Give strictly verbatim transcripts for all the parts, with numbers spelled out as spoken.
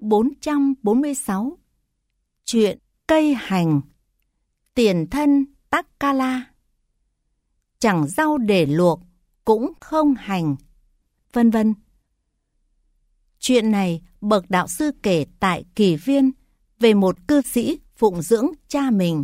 bốn trăm bốn mươi sáu. Chuyện cây hành. Tiền thân Takkala. Chẳng rau để luộc, cũng không hành, vân vân. Chuyện này bậc đạo sư kể tại Kỳ Viên về một cư sĩ phụng dưỡng cha mình.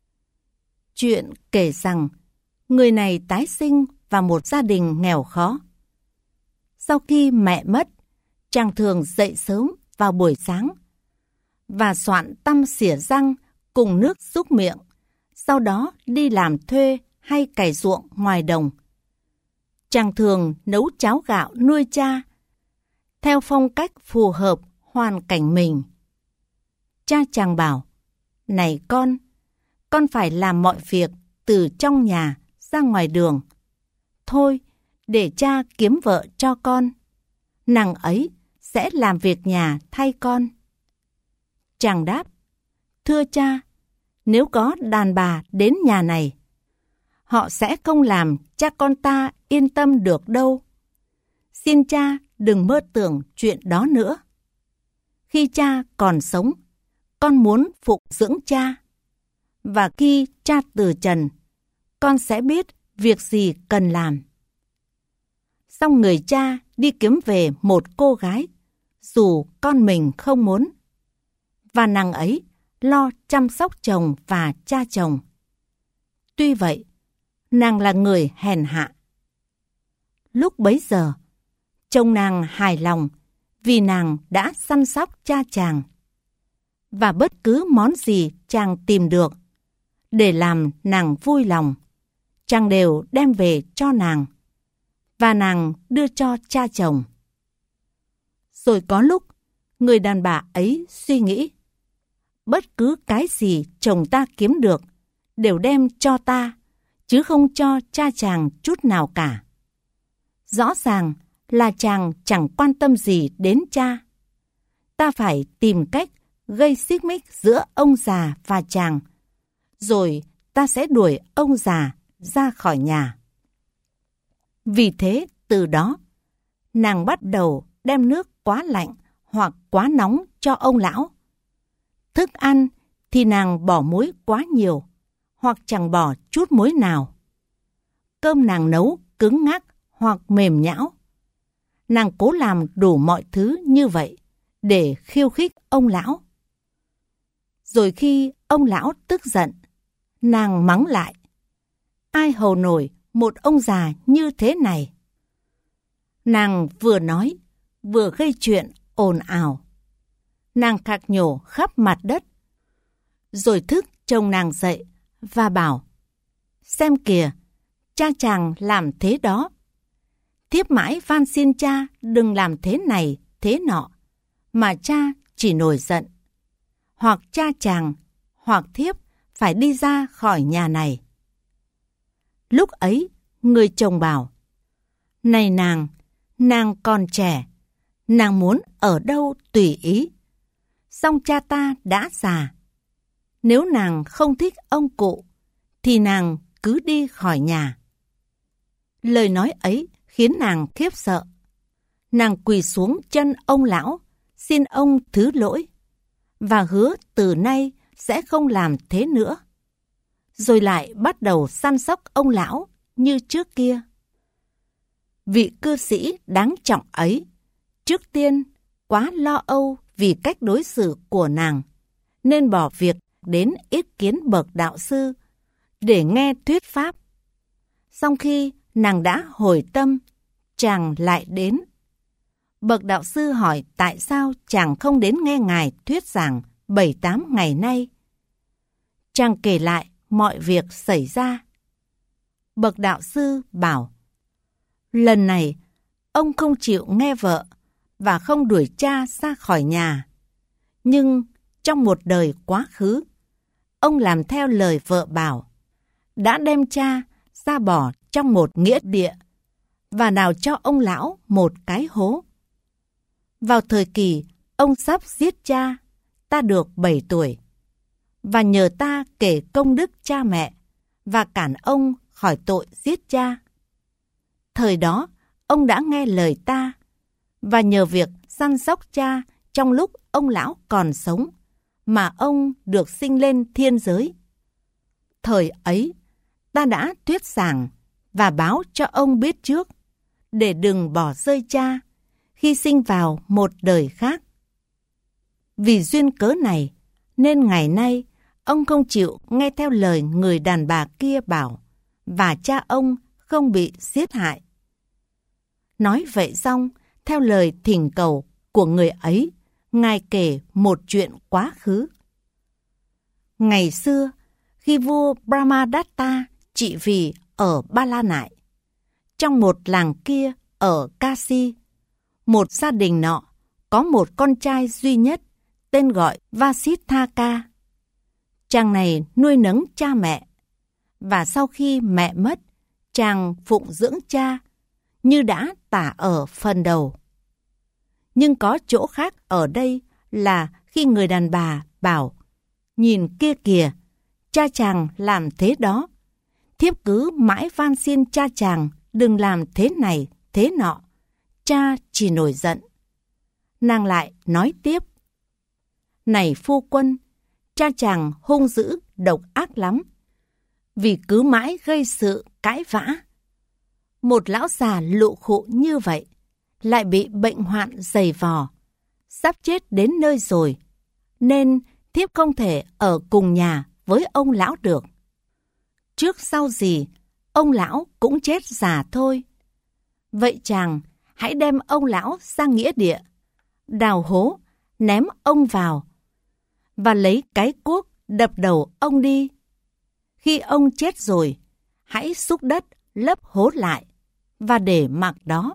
Chuyện kể rằng người này tái sinh vào một gia đình nghèo khó. Sau khi mẹ mất, chàng thường dậy sớm vào buổi sáng và soạn tăm xỉa răng cùng nước súc miệng, sau đó đi làm thuê hay cày ruộng ngoài đồng. Chàng thường nấu cháo gạo nuôi cha, theo phong cách phù hợp hoàn cảnh mình. Cha chàng bảo, này con, con phải làm mọi việc từ trong nhà ra ngoài đường. Thôi, để cha kiếm vợ cho con. Nàng ấy sẽ làm việc nhà thay con. Chàng đáp, thưa cha, nếu có đàn bà đến nhà này, họ sẽ không làm cha con ta yên tâm được đâu. Xin cha đừng mơ tưởng chuyện đó nữa. Khi cha còn sống, con muốn phụng dưỡng cha. Và khi cha từ trần, con sẽ biết việc gì cần làm. Xong người cha đi kiếm về một cô gái, dù con mình không muốn. Và nàng ấy lo chăm sóc chồng và cha chồng. Tuy vậy, nàng là người hèn hạ. Lúc bấy giờ, chồng nàng hài lòng vì nàng đã săn sóc cha chàng. Và bất cứ món gì chàng tìm được để làm nàng vui lòng, chàng đều đem về cho nàng, và nàng đưa cho cha chồng. Rồi có lúc, người đàn bà ấy suy nghĩ, bất cứ cái gì chồng ta kiếm được đều đem cho ta, chứ không cho cha chàng chút nào cả. Rõ ràng là chàng chẳng quan tâm gì đến cha. Ta phải tìm cách gây xích mích giữa ông già và chàng, rồi ta sẽ đuổi ông già ra khỏi nhà. Vì thế, từ đó, nàng bắt đầu đem nước quá lạnh hoặc quá nóng cho ông lão. Thức ăn thì nàng bỏ muối quá nhiều, hoặc chẳng bỏ chút muối nào. Cơm nàng nấu cứng ngắc hoặc mềm nhão. Nàng cố làm đủ mọi thứ như vậy để khiêu khích ông lão. Rồi khi ông lão tức giận, nàng mắng lại, ai hầu nổi một ông già như thế này. Nàng vừa nói, vừa gây chuyện ồn ào. Nàng khạc nhổ khắp mặt đất. Rồi thức chồng nàng dậy và bảo, xem kìa, cha chàng làm thế đó. Thiếp mãi van xin cha đừng làm thế này, thế nọ, mà cha chỉ nổi giận. Hoặc cha chàng, hoặc thiếp phải đi ra khỏi nhà này. Lúc ấy, người chồng bảo, này nàng, nàng còn trẻ, nàng muốn ở đâu tùy ý. Song cha ta đã già. Nếu nàng không thích ông cụ, thì nàng cứ đi khỏi nhà. Lời nói ấy khiến nàng khiếp sợ. Nàng quỳ xuống chân ông lão, xin ông thứ lỗi, và hứa từ nay sẽ không làm thế nữa. Rồi lại bắt đầu săn sóc ông lão như trước kia. Vị cư sĩ đáng trọng ấy, trước tiên quá lo âu vì cách đối xử của nàng, nên bỏ việc đến ý kiến bậc đạo sư để nghe thuyết pháp. Song khi nàng đã hồi tâm, chàng lại đến. Bậc đạo sư hỏi tại sao chàng không đến nghe ngài thuyết giảng bảy tám ngày nay. Chàng kể lại mọi việc xảy ra. Bậc đạo sư bảo, lần này ông không chịu nghe vợ và không đuổi cha ra khỏi nhà. Nhưng trong một đời quá khứ, ông làm theo lời vợ bảo, đã đem cha ra bỏ trong một nghĩa địa và đào cho ông lão một cái hố. Vào thời kỳ ông sắp giết cha, ta được bảy tuổi, và nhờ ta kể công đức cha mẹ và cản ông khỏi tội giết cha. Thời đó, ông đã nghe lời ta, và nhờ việc săn sóc cha trong lúc ông lão còn sống, mà ông được sinh lên thiên giới. Thời ấy, ta đã thuyết giảng và báo cho ông biết trước, để đừng bỏ rơi cha khi sinh vào một đời khác. Vì duyên cớ này, nên ngày nay ông không chịu nghe theo lời người đàn bà kia bảo, và cha ông không bị giết hại. Nói vậy xong, theo lời thỉnh cầu của người ấy, Ngài kể một chuyện quá khứ. Ngày xưa, khi vua Brahmadatta trị vì ở Ba La Nại, trong một làng kia ở Kashi, một gia đình nọ có một con trai duy nhất tên gọi Vasithaka. Chàng này nuôi nấng cha mẹ, và sau khi mẹ mất, chàng phụng dưỡng cha như đã tả ở phần đầu. Nhưng có chỗ khác ở đây là khi người đàn bà bảo, nhìn kia kìa, cha chàng làm thế đó. Thiếp cứ mãi van xin cha chàng đừng làm thế này, thế nọ. Cha chỉ nổi giận. Nàng lại nói tiếp, này phu quân, cha chàng hung dữ, độc ác lắm, vì cứ mãi gây sự cãi vã. Một lão già lụ khụ như vậy, lại bị bệnh hoạn dày vò, sắp chết đến nơi rồi, nên thiếp không thể ở cùng nhà với ông lão được. Trước sau gì, ông lão cũng chết già thôi. Vậy chàng hãy đem ông lão ra nghĩa địa, đào hố, ném ông vào, và lấy cái cuốc đập đầu ông đi. Khi ông chết rồi, hãy xúc đất lấp hố lại, và để mặc đó.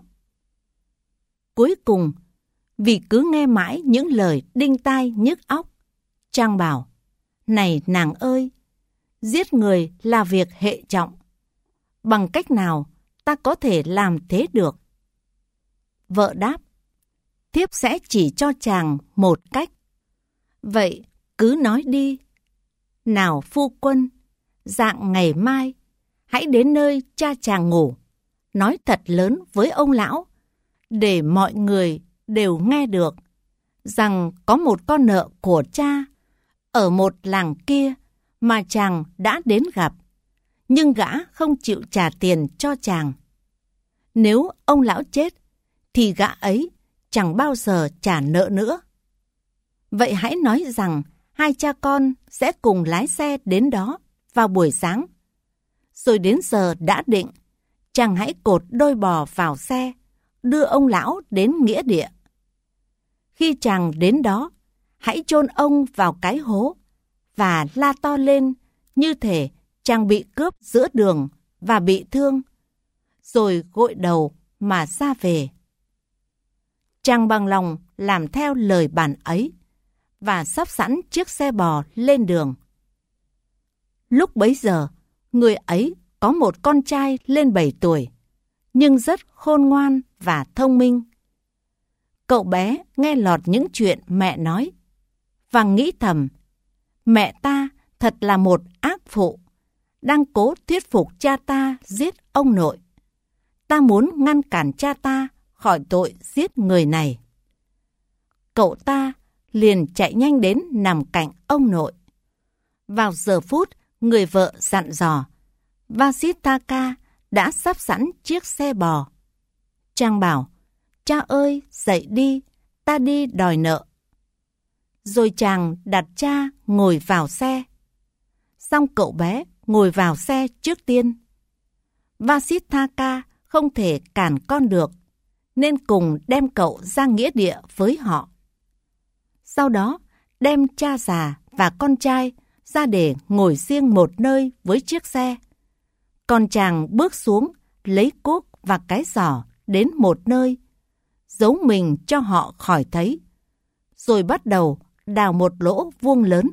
Cuối cùng, vì cứ nghe mãi những lời đinh tai nhức óc, chàng bảo, này nàng ơi, giết người là việc hệ trọng. Bằng cách nào ta có thể làm thế được? Vợ đáp, thiếp sẽ chỉ cho chàng một cách. Vậy cứ nói đi. Nào phu quân, dạng ngày mai, hãy đến nơi cha chàng ngủ, nói thật lớn với ông lão, để mọi người đều nghe được, rằng có một con nợ của cha ở một làng kia mà chàng đã đến gặp, nhưng gã không chịu trả tiền cho chàng. Nếu ông lão chết, thì gã ấy chẳng bao giờ trả nợ nữa. Vậy hãy nói rằng hai cha con sẽ cùng lái xe đến đó vào buổi sáng. Rồi đến giờ đã định, chàng hãy cột đôi bò vào xe, đưa ông lão đến nghĩa địa. Khi chàng đến đó, hãy chôn ông vào cái hố và la to lên như thể chàng bị cướp giữa đường và bị thương, rồi gội đầu mà ra về. Chàng bằng lòng làm theo lời bản ấy và sắp sẵn chiếc xe bò lên đường. Lúc bấy giờ, người ấy có một con trai lên bảy tuổi, nhưng rất khôn ngoan và thông minh. Cậu bé nghe lọt những chuyện mẹ nói và nghĩ thầm, mẹ ta thật là một ác phụ, đang cố thuyết phục cha ta giết ông nội. Ta muốn ngăn cản cha ta khỏi tội giết người này. Cậu ta liền chạy nhanh đến nằm cạnh ông nội. Vào giờ phút người vợ dặn dò, Vasithaka đã sắp sẵn chiếc xe bò. Chàng bảo, cha ơi, dậy đi, ta đi đòi nợ. Rồi chàng đặt cha ngồi vào xe. Xong cậu bé ngồi vào xe trước tiên. Vasithaka không thể cản con được, nên cùng đem cậu ra nghĩa địa với họ. Sau đó, đem cha già và con trai ra để ngồi riêng một nơi với chiếc xe. Còn chàng bước xuống, lấy cuốc và cái giỏ đến một nơi, giấu mình cho họ khỏi thấy, rồi bắt đầu đào một lỗ vuông lớn.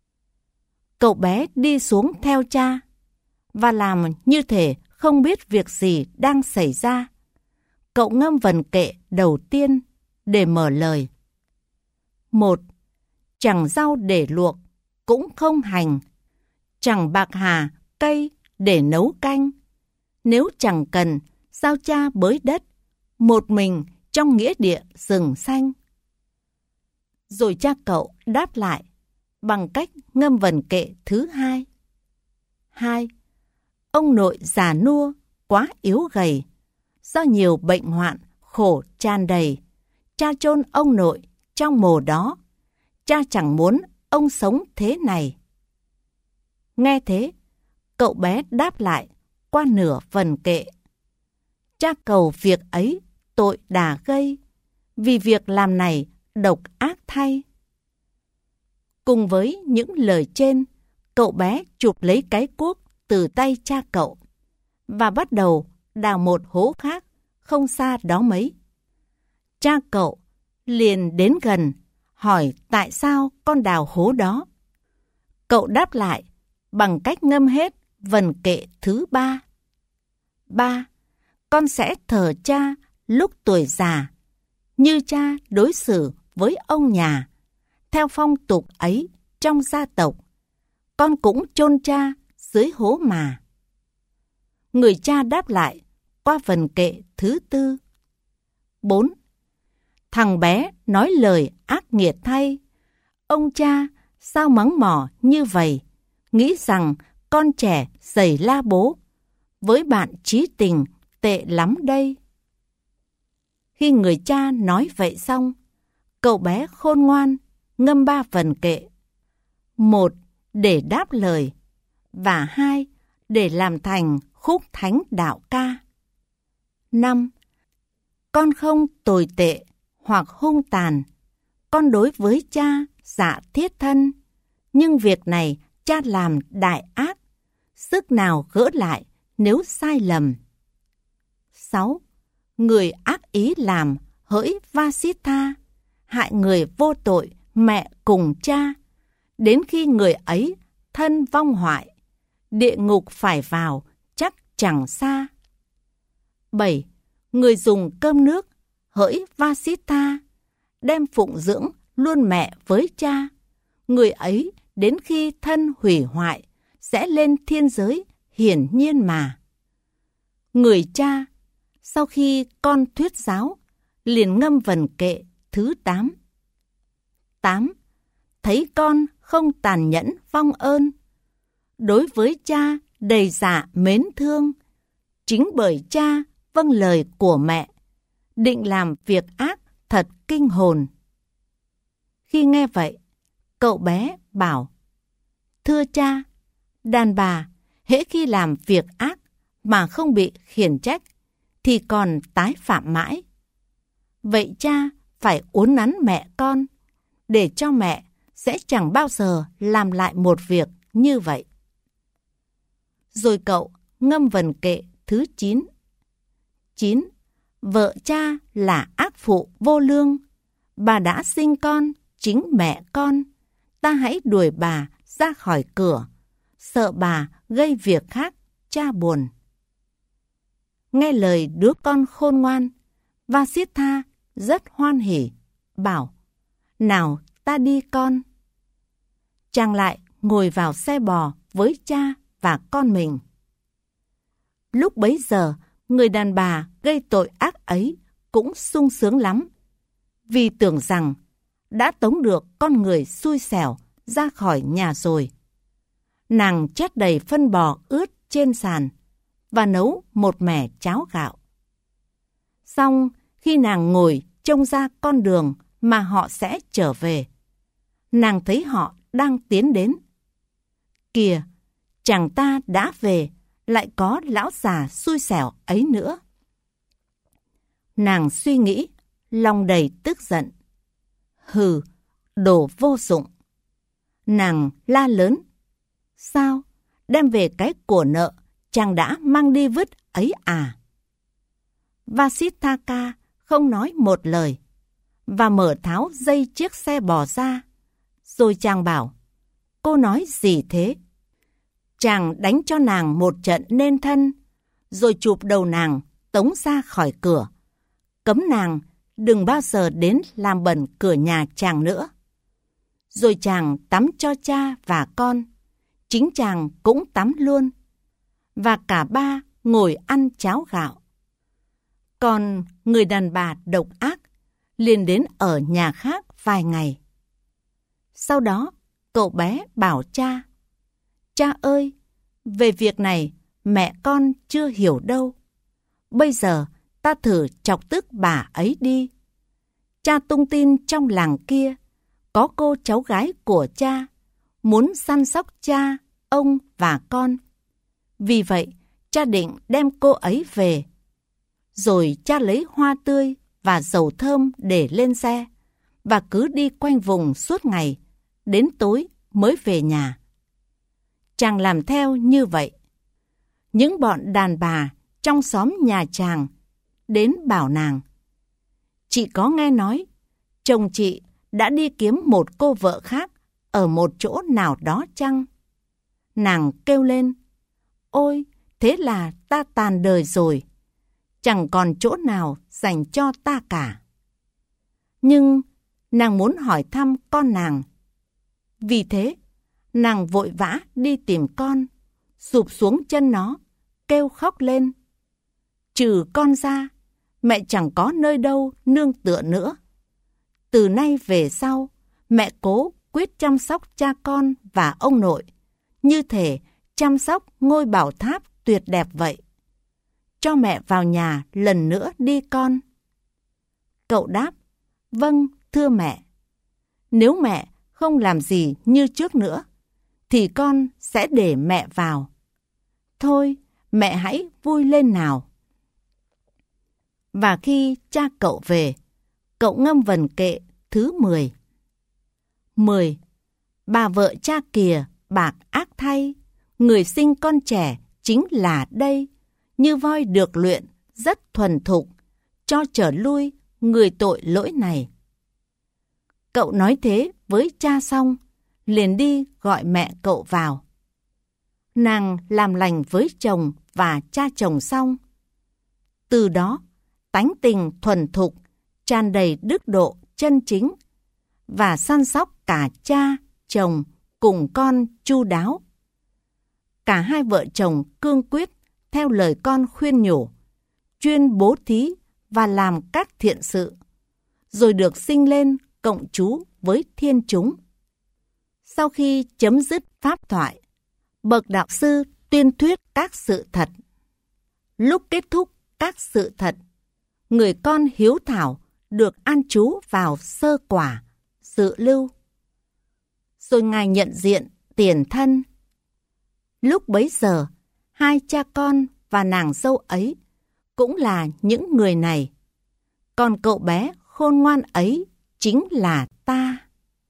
Cậu bé đi xuống theo cha, và làm như thể không biết việc gì đang xảy ra. Cậu ngâm vần kệ đầu tiên để mở lời. Một, chẳng rau để luộc, cũng không hành, chẳng bạc hà, cây để nấu canh. Nếu chẳng cần, sao cha bới đất, một mình trong nghĩa địa rừng xanh. Rồi cha cậu đáp lại bằng cách ngâm vần kệ thứ hai. Hai. Ông nội già nua, quá yếu gầy, do nhiều bệnh hoạn, khổ tràn đầy. Cha chôn ông nội trong mồ đó, cha chẳng muốn ông sống thế này. Nghe thế, cậu bé đáp lại qua nửa vần kệ. Cha cầu việc ấy tội đà gây, vì việc làm này độc ác thay. Cùng với những lời trên, cậu bé chụp lấy cái cuốc từ tay cha cậu và bắt đầu đào một hố khác không xa đó mấy. Cha cậu liền đến gần hỏi tại sao con đào hố đó. Cậu đáp lại bằng cách ngâm hết vần kệ thứ ba. Ba. Con sẽ thờ cha lúc tuổi già, như cha đối xử với ông nhà. Theo phong tục ấy trong gia tộc, con cũng chôn cha dưới hố mà. Người cha đáp lại qua vần kệ thứ tư. Bốn. Thằng bé nói lời ác nghiệt thay. Ông cha sao mắng mỏ như vậy, nghĩ rằng con trẻ giày la bố, với bạn trí tình tệ lắm đây. Khi người cha nói vậy xong, cậu bé khôn ngoan ngâm ba vần kệ. Một, để đáp lời, và hai, để làm thành khúc thánh đạo ca. Năm. Con không tồi tệ hoặc hung tàn, con đối với cha dạ thiết thân, nhưng việc này cha làm đại ác, sức nào gỡ lại nếu sai lầm. Sáu. Người ác ý làm hỡi Vasitha, hại người vô tội mẹ cùng cha, đến khi người ấy thân vong hoại, địa ngục phải vào chắc chẳng xa. Bảy. Người dùng cơm nước hỡi Vasitha, đem phụng dưỡng luôn mẹ với cha, người ấy đến khi thân hủy hoại sẽ lên thiên giới hiển nhiên mà. Người cha sau khi con thuyết giáo liền ngâm vần kệ thứ tám. Tám. Thấy con không tàn nhẫn vong ơn, đối với cha đầy dạ mến thương, chính bởi cha vâng lời của mẹ, định làm việc ác thật kinh hồn. Khi nghe vậy, cậu bé bảo: Thưa cha, đàn bà hễ khi làm việc ác mà không bị khiển trách thì còn tái phạm mãi. Vậy cha phải uốn nắn mẹ con, để cho mẹ sẽ chẳng bao giờ làm lại một việc như vậy. Rồi cậu ngâm vần kệ thứ chín. Chín. Vợ cha là ác phụ vô lương, bà đã sinh con chính mẹ con, ta hãy đuổi bà ra khỏi cửa, sợ bà gây việc khác cha buồn. Nghe lời đứa con khôn ngoan, Vasitha rất hoan hỉ, bảo: Nào ta đi con. Chàng lại ngồi vào xe bò với cha và con mình. Lúc bấy giờ, người đàn bà gây tội ác ấy cũng sung sướng lắm, vì tưởng rằng đã tống được con người xui xẻo ra khỏi nhà rồi. Nàng chét đầy phân bò ướt trên sàn và nấu một mẻ cháo gạo. Xong, khi nàng ngồi trông ra con đường mà họ sẽ trở về, nàng thấy họ đang tiến đến. Kìa, chàng ta đã về, lại có lão già xui xẻo ấy nữa. Nàng suy nghĩ, lòng đầy tức giận. Hừ, đồ vô dụng. Nàng la lớn: Sao, đem về cái của nợ chàng đã mang đi vứt ấy à? Vasithaka không nói một lời và mở tháo dây chiếc xe bò ra. Rồi chàng bảo: Cô nói gì thế? Chàng đánh cho nàng một trận nên thân, rồi chụp đầu nàng tống ra khỏi cửa, cấm nàng đừng bao giờ đến làm bẩn cửa nhà chàng nữa. Rồi chàng tắm cho cha và con, chính chàng cũng tắm luôn, và cả ba ngồi ăn cháo gạo. Còn người đàn bà độc ác liền đến ở nhà khác vài ngày. Sau đó, cậu bé bảo cha, cha ơi, về việc này mẹ con chưa hiểu đâu. Bây giờ ta thử chọc tức bà ấy đi. Cha tung tin trong làng kia, có cô cháu gái của cha, muốn săn sóc cha, ông và con. Vì vậy, cha định đem cô ấy về. Rồi cha lấy hoa tươi và dầu thơm để lên xe, và cứ đi quanh vùng suốt ngày, đến tối mới về nhà. Chàng làm theo như vậy. Những bọn đàn bà trong xóm nhà chàng đến bảo nàng, chị có nghe nói chồng chị đã đi kiếm một cô vợ khác ở một chỗ nào đó chăng? Nàng kêu lên, ôi, thế là ta tàn đời rồi, chẳng còn chỗ nào dành cho ta cả. Nhưng nàng muốn hỏi thăm con nàng. Vì thế, nàng vội vã đi tìm con, sụp xuống chân nó, kêu khóc lên. Trừ con ra, mẹ chẳng có nơi đâu nương tựa nữa. Từ nay về sau, mẹ cố quyết chăm sóc cha con và ông nội, như thể chăm sóc ngôi bảo tháp tuyệt đẹp vậy. Cho mẹ vào nhà lần nữa đi con. Cậu đáp, vâng, thưa mẹ. Nếu mẹ không làm gì như trước nữa, thì con sẽ để mẹ vào. Thôi, mẹ hãy vui lên nào. Và khi cha cậu về, cậu ngâm vần kệ thứ mười. mười. Bà vợ cha kìa, bạc ác thay, người sinh con trẻ chính là đây, như voi được luyện, rất thuần thục, cho trở lui người tội lỗi này. Cậu nói thế với cha xong, liền đi gọi mẹ cậu vào. Nàng làm lành với chồng và cha chồng xong. Từ đó, tánh tình thuần thục, tràn đầy đức độ chân chính, và săn sóc cả cha, chồng cùng con chu đáo. Cả hai vợ chồng cương quyết theo lời con khuyên nhủ, chuyên bố thí và làm các thiện sự, rồi được sinh lên cộng trú với thiên chúng. Sau khi chấm dứt pháp thoại, bậc đạo sư tuyên thuyết các sự thật. Lúc kết thúc các sự thật, người con hiếu thảo được an trú vào sơ quả, dự lưu. Rồi Ngài nhận diện tiền thân. Lúc bấy giờ, hai cha con và nàng dâu ấy cũng là những người này. Còn cậu bé khôn ngoan ấy chính là ta.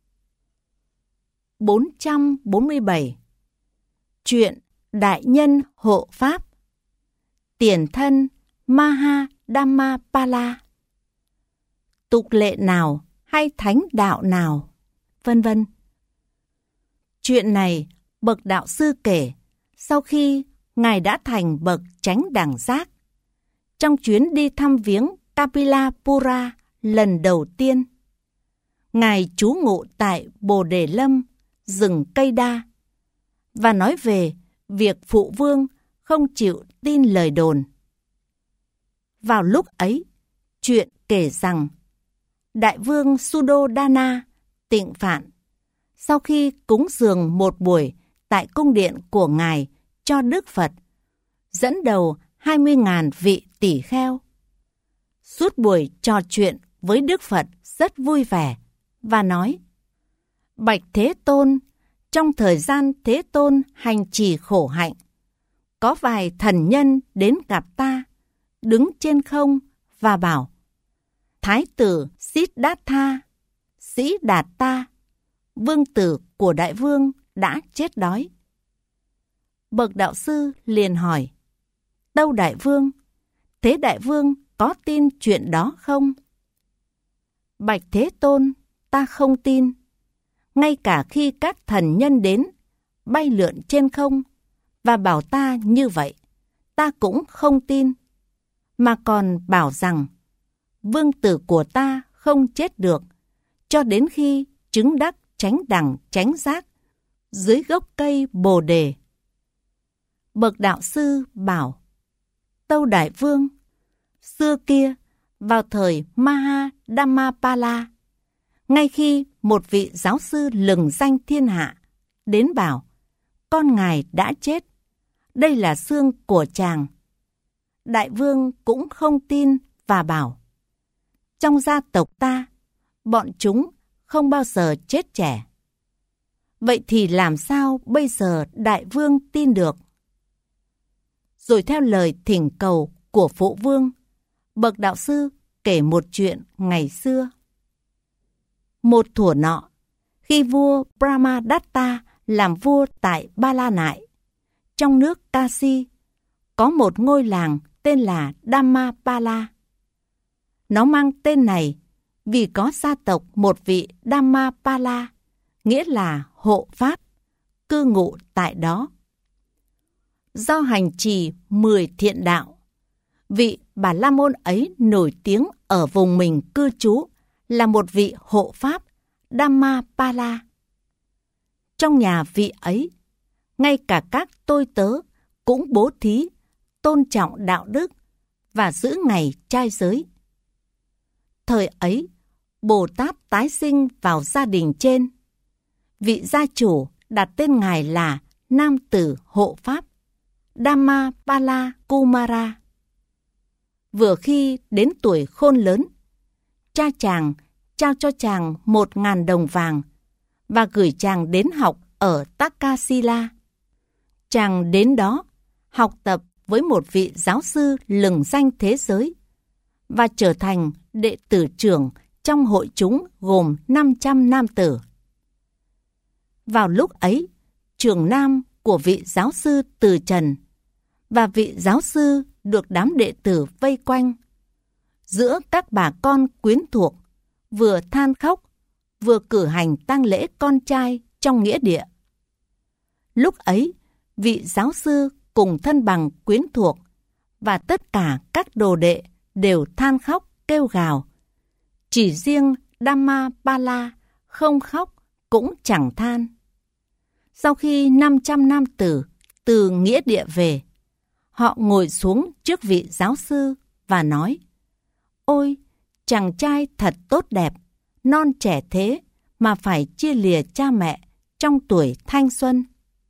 bốn trăm bốn mươi bảy. Chuyện Đại Nhân Hộ Pháp. Tiền thân Maha Dhammapala. Tục lệ nào hay thánh đạo nào, vân vân. Chuyện này bậc đạo sư kể sau khi Ngài đã thành bậc chánh đẳng giác. Trong chuyến đi thăm viếng Kapilapura lần đầu tiên, Ngài trú ngụ tại Bồ Đề Lâm, rừng cây đa, và nói về việc phụ vương không chịu tin lời đồn. Vào lúc ấy, chuyện kể rằng Đại vương Suddhodana Tịnh Phạn, sau khi cúng dường một buổi tại cung điện của Ngài cho Đức Phật, dẫn đầu hai mươi nghìn vị tỷ kheo. Suốt buổi trò chuyện với Đức Phật rất vui vẻ và nói: Bạch Thế Tôn, trong thời gian Thế Tôn hành trì khổ hạnh, có vài thần nhân đến gặp ta, đứng trên không và bảo: Thái tử Siddhartha, Sĩ Đạt Ta, vương tử của đại vương đã chết đói. Bậc đạo sư liền hỏi: Tâu đại vương, thế đại vương có tin chuyện đó không? Bạch Thế Tôn, ta không tin. Ngay cả khi các thần nhân đến, bay lượn trên không, và bảo ta như vậy, ta cũng không tin, mà còn bảo rằng vương tử của ta không chết được, cho đến khi chứng đắc chánh đẳng chánh giác dưới gốc cây Bồ Đề. Bậc đạo sư bảo: Tâu đại vương, xưa kia, vào thời Maha Dhammapala, ngay khi một vị giáo sư lừng danh thiên hạ, đến bảo, con ngài đã chết, đây là xương của chàng. Đại vương cũng không tin và bảo, trong gia tộc ta, bọn chúng không bao giờ chết trẻ. Vậy thì làm sao bây giờ đại vương tin được? Rồi theo lời thỉnh cầu của phụ vương, bậc đạo sư kể một chuyện ngày xưa. Một thuở nọ, khi vua Brahmadatta làm vua tại Ba La Nại, trong nước Kashi, có một ngôi làng tên là Dhammapala. Nó mang tên này vì có gia tộc một vị Dhammapala, nghĩa là hộ pháp, cư ngụ tại đó. Do hành trì mười thiện đạo, vị Bà La Môn ấy nổi tiếng ở vùng mình cư trú là một vị hộ pháp Dhammapala. Trong nhà vị ấy, ngay cả các tôi tớ cũng bố thí, tôn trọng đạo đức và giữ ngày trai giới. Thời ấy, Bồ Tát tái sinh vào gia đình trên. Vị gia chủ đặt tên ngài là Nam Tử Hộ Pháp Dhammapala Kumara. Vừa khi đến tuổi khôn lớn, cha chàng trao cho chàng một ngàn đồng vàng và gửi chàng đến học ở Takasila. Chàng đến đó học tập với một vị giáo sư lừng danh thế giới và trở thành đệ tử trưởng trong hội chúng gồm năm trăm nam tử. Vào lúc ấy, trưởng nam của vị giáo sư từ trần và vị giáo sư được đám đệ tử vây quanh. Giữa các bà con quyến thuộc, vừa than khóc, vừa cử hành tang lễ con trai trong nghĩa địa. Lúc ấy, vị giáo sư cùng thân bằng quyến thuộc và tất cả các đồ đệ đều than khóc kêu gào. Chỉ riêng Dhammapala không khóc cũng chẳng than. Sau khi năm trăm nam tử từ nghĩa địa về, họ ngồi xuống trước vị giáo sư và nói: Ôi, chàng trai thật tốt đẹp, non trẻ thế mà phải chia lìa cha mẹ trong tuổi thanh xuân.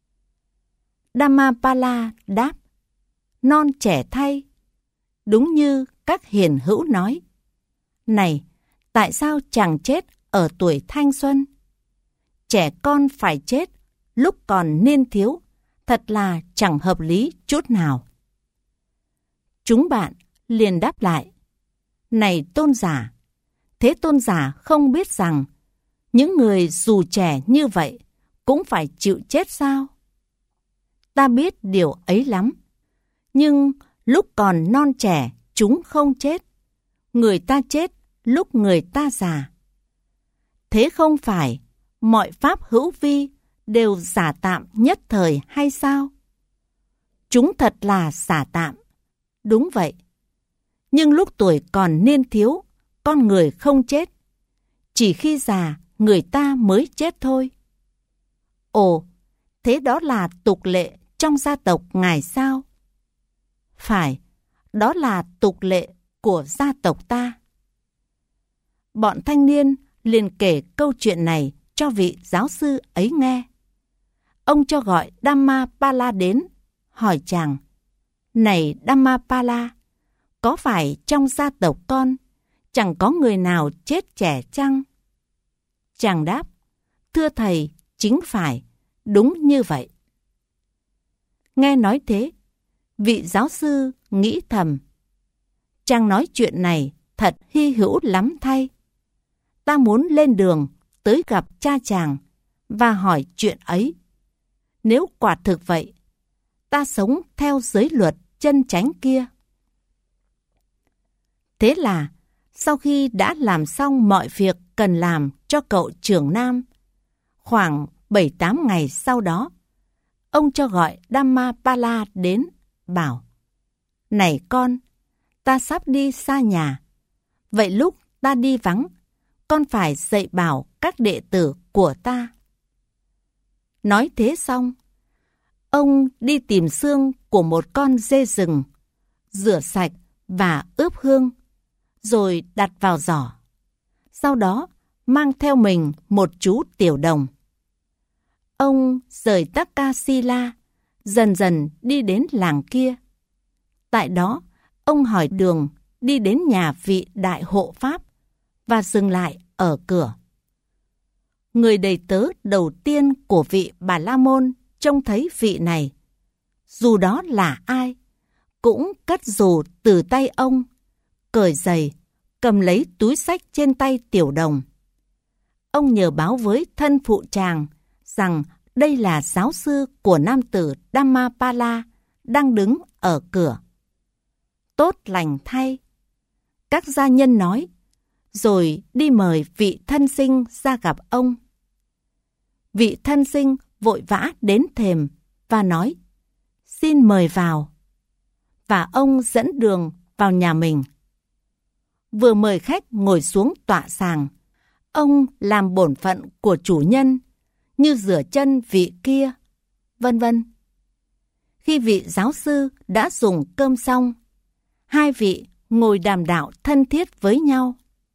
Dhammapala đáp: Non trẻ thay. Đúng như các hiền hữu nói. Này, tại sao chàng chết ở tuổi thanh xuân? Trẻ con phải chết lúc còn niên thiếu, thật là chẳng hợp lý chút nào. Chúng bạn liền đáp lại: Này tôn giả, thế tôn giả không biết rằng những người dù trẻ như vậy cũng phải chịu chết sao? Ta biết điều ấy lắm, nhưng lúc còn non trẻ chúng không chết, người ta chết lúc người ta già. Thế không phải mọi pháp hữu vi đều giả tạm nhất thời hay sao? Chúng thật là giả tạm, đúng vậy. Nhưng lúc tuổi còn niên thiếu, con người không chết. Chỉ khi già, người ta mới chết thôi. Ồ, thế đó là tục lệ trong gia tộc ngài sao? Phải, đó là tục lệ của gia tộc ta. Bọn thanh niên liền kể câu chuyện này cho vị giáo sư ấy nghe. Ông cho gọi Dhammapala đến, hỏi chàng: Này Dhammapala, có phải trong gia tộc con chẳng có người nào chết trẻ chăng? Chàng đáp: Thưa thầy, chính phải, đúng như vậy. Nghe nói thế, vị giáo sư nghĩ thầm: Chàng nói chuyện này thật hy hữu lắm thay. Ta muốn lên đường tới gặp cha chàng và hỏi chuyện ấy. Nếu quả thực vậy, ta sống theo giới luật chân chánh kia. Thế là, sau khi đã làm xong mọi việc cần làm cho cậu trưởng nam, khoảng bảy tám ngày sau đó, ông cho gọi Dhammapala đến, bảo: Này con, ta sắp đi xa nhà. Vậy lúc ta đi vắng, con phải dạy bảo các đệ tử của ta. Nói thế xong, ông đi tìm xương của một con dê rừng, rửa sạch và ướp hương, rồi đặt vào giỏ. Sau đó, mang theo mình một chú tiểu đồng. Ông rời Takasila, dần dần đi đến làng kia. Tại đó, ông hỏi đường đi đến nhà vị đại hộ pháp và dừng lại ở cửa. Người đầy tớ đầu tiên của vị Bà La Môn trông thấy vị này, dù đó là ai, cũng cất dù từ tay ông, cởi giày, cầm lấy túi xách trên tay tiểu đồng. Ông nhờ báo với thân phụ chàng rằng đây là giáo sư của nam tử Dhammapala đang đứng ở cửa. Tốt lành thay, các gia nhân nói, rồi đi mời vị thân sinh ra gặp ông. Vị thân sinh vội vã đến thềm và nói, xin mời vào. Và ông dẫn đường vào nhà mình. Vừa mời khách ngồi xuống tọa sàng, ông làm bổn phận của chủ nhân, như rửa chân vị kia, vân vân. Khi vị giáo sư đã dùng cơm xong, hai vị ngồi đàm đạo thân thiết với nhau.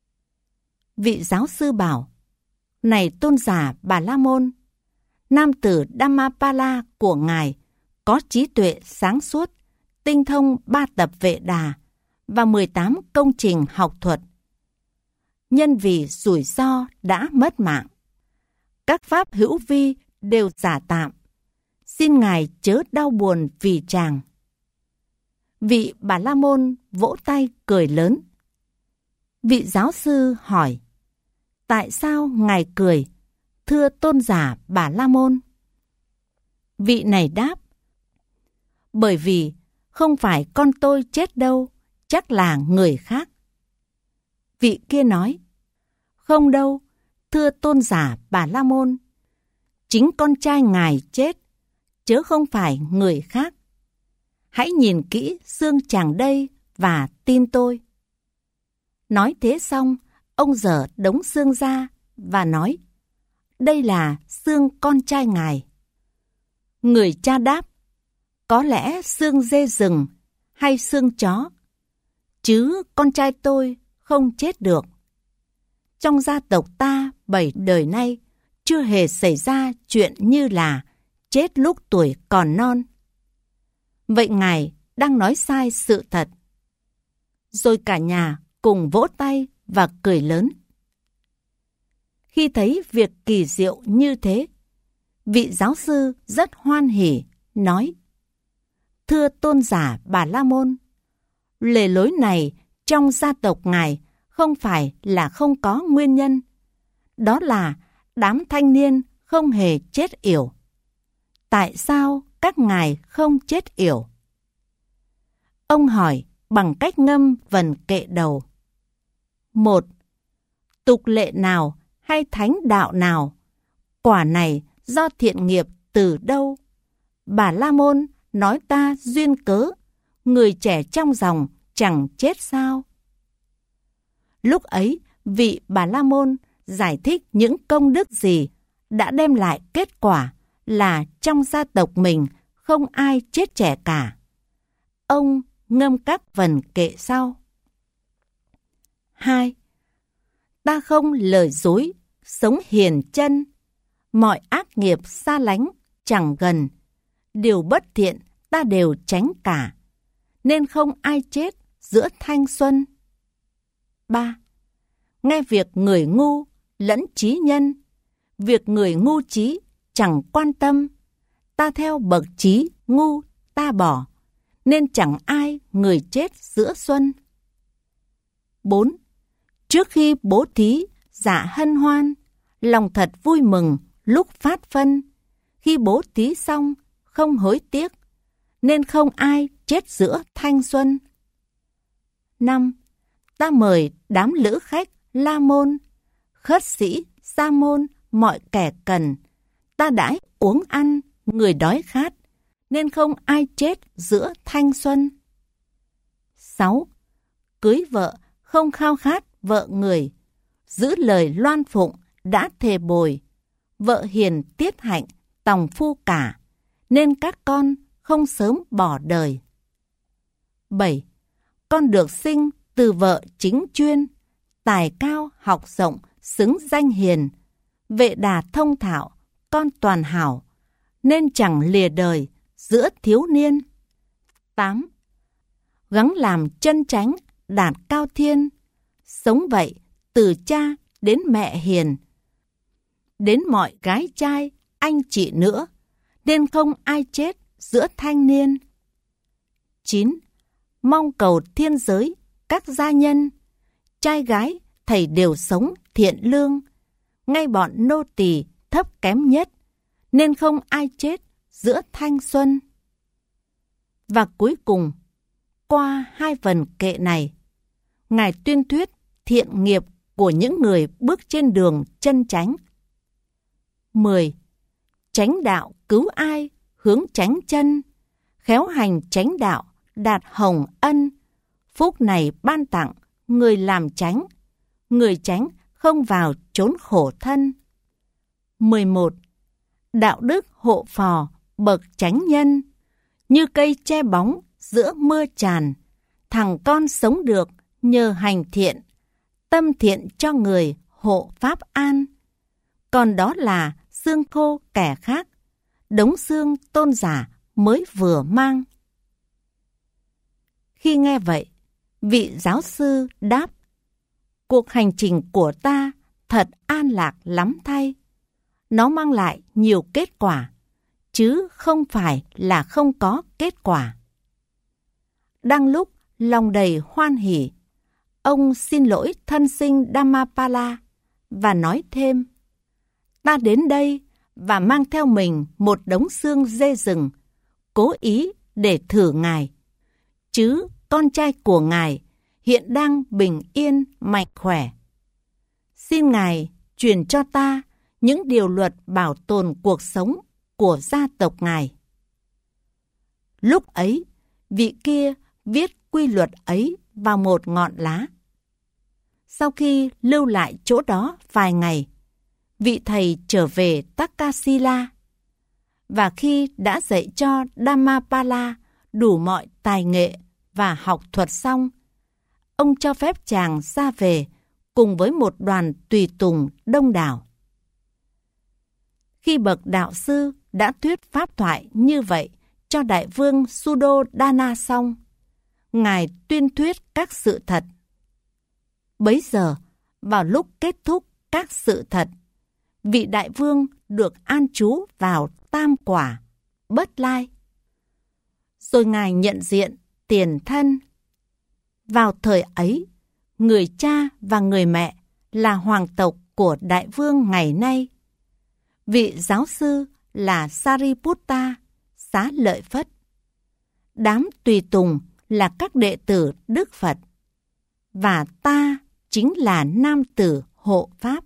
Vị giáo sư bảo, này tôn giả Bà La Môn, nam tử Dhammapala của ngài có trí tuệ sáng suốt, tinh thông ba tập Vệ Đà và mười tám công trình học thuật. Nhân vì rủi ro đã mất mạng, các pháp hữu vi đều giả tạm, xin ngài chớ đau buồn vì chàng. Vị Bà La Môn vỗ tay cười lớn. Vị giáo sư hỏi, tại sao ngài cười, thưa tôn giả Bà La Môn? Vị này đáp, bởi vì không phải con tôi chết đâu, chắc là người khác. Vị kia nói, không đâu, thưa tôn giả Bà La Môn, chính con trai ngài chết, chớ không phải người khác. Hãy nhìn kỹ xương chàng đây và tin tôi. Nói thế xong, ông dở đống xương ra và nói, đây là xương con trai ngài. Người cha đáp, có lẽ xương dê rừng hay xương chó, chứ con trai tôi không chết được. Trong gia tộc ta bảy đời nay chưa hề xảy ra chuyện như là chết lúc tuổi còn non. Vậy ngài đang nói sai sự thật. Rồi cả nhà cùng vỗ tay và cười lớn. Khi thấy việc kỳ diệu như thế, vị giáo sư rất hoan hỉ, nói, thưa tôn giả Bà La Môn, lề lối này trong gia tộc ngài không phải là không có nguyên nhân. Đó là đám thanh niên không hề chết yểu. Tại sao các ngài không chết yểu? Ông hỏi bằng cách ngâm vần kệ đầu. Một, tục lệ nào hay thánh đạo nào? Quả này do thiện nghiệp từ đâu? Bà La Môn nói ta duyên cớ, người trẻ trong dòng chẳng chết sao? Lúc ấy, vị Bà La Môn giải thích những công đức gì đã đem lại kết quả là trong gia tộc mình không ai chết trẻ cả. Ông ngâm các vần kệ sau. Hai, ta không lời dối, sống hiền chân, mọi ác nghiệp xa lánh, chẳng gần, điều bất thiện ta đều tránh cả, nên không ai chết giữa thanh xuân. Ba, nghe việc người ngu lẫn trí nhân, việc người ngu trí chẳng quan tâm, ta theo bậc trí ngu ta bỏ, nên chẳng ai người chết giữa xuân. Bốn, trước khi bố thí dạ hân hoan, lòng thật vui mừng lúc phát phân, khi bố thí xong không hối tiếc, nên không ai chết giữa thanh xuân. Năm, ta mời đám lữ khách La Môn, khất sĩ, Sa Môn, mọi kẻ cần, ta đãi uống ăn, người đói khát, nên không ai chết giữa thanh xuân. Sáu, cưới vợ không khao khát vợ người, giữ lời loan phụng đã thề bồi, vợ hiền tiết hạnh tòng phu cả, nên các con không sớm bỏ đời. Bảy, con được sinh từ vợ chính chuyên, tài cao học rộng, xứng danh hiền, vệ đà thông thạo, con toàn hảo, nên chẳng lìa đời giữa thiếu niên. tám. Gắng làm chân chánh, đạt cao thiên, sống vậy từ cha đến mẹ hiền, đến mọi gái trai, anh chị nữa, nên không ai chết giữa thanh niên. chín. Mong cầu thiên giới, các gia nhân, trai gái thầy đều sống thiện lương, ngay bọn nô tỳ thấp kém nhất, nên không ai chết giữa thanh xuân. Và cuối cùng, qua hai vần kệ này, Ngài tuyên thuyết thiện nghiệp của những người bước trên đường chân chánh. mười. Chánh đạo cứu ai, hướng chánh chân, khéo hành chánh đạo, đạt hồng ân, phúc này ban tặng người làm chánh, người chánh không vào chốn khổ thân. mười một. Đạo đức hộ phò bậc chánh nhân, như cây che bóng giữa mưa tràn, thằng con sống được nhờ hành thiện, tâm thiện cho người hộ pháp an. Còn đó là xương khô kẻ khác, đống xương tôn giả mới vừa mang. Khi nghe vậy, vị giáo sư đáp: cuộc hành trình của ta thật an lạc lắm thay. Nó mang lại nhiều kết quả, chứ không phải là không có kết quả. Đang lúc lòng đầy hoan hỉ, ông xin lỗi thân sinh Dhammapala và nói thêm: ta đến đây và mang theo mình một đống xương dê rừng, cố ý để thử Ngài, chứ con trai của Ngài hiện đang bình yên mạnh khỏe. Xin Ngài truyền cho ta những điều luật bảo tồn cuộc sống của gia tộc Ngài. Lúc ấy, vị kia viết quy luật ấy vào một ngọn lá. Sau khi lưu lại chỗ đó vài ngày, vị thầy trở về Takasila, và khi đã dạy cho Dhammapala đủ mọi tài nghệ và học thuật xong, ông cho phép chàng ra về cùng với một đoàn tùy tùng đông đảo. Khi bậc đạo sư đã thuyết pháp thoại như vậy cho đại vương Suddhodana xong, Ngài tuyên thuyết các sự thật. Bấy giờ, vào lúc kết thúc các sự thật, vị đại vương được an trú vào tam quả, Bất Lai. Rồi Ngài nhận diện tiền thân. Vào thời ấy, người cha và người mẹ là hoàng tộc của đại vương ngày nay. Vị giáo sư là Sariputta, Xá Lợi Phất. Đám tùy tùng là các đệ tử Đức Phật. Và ta chính là nam tử hộ pháp.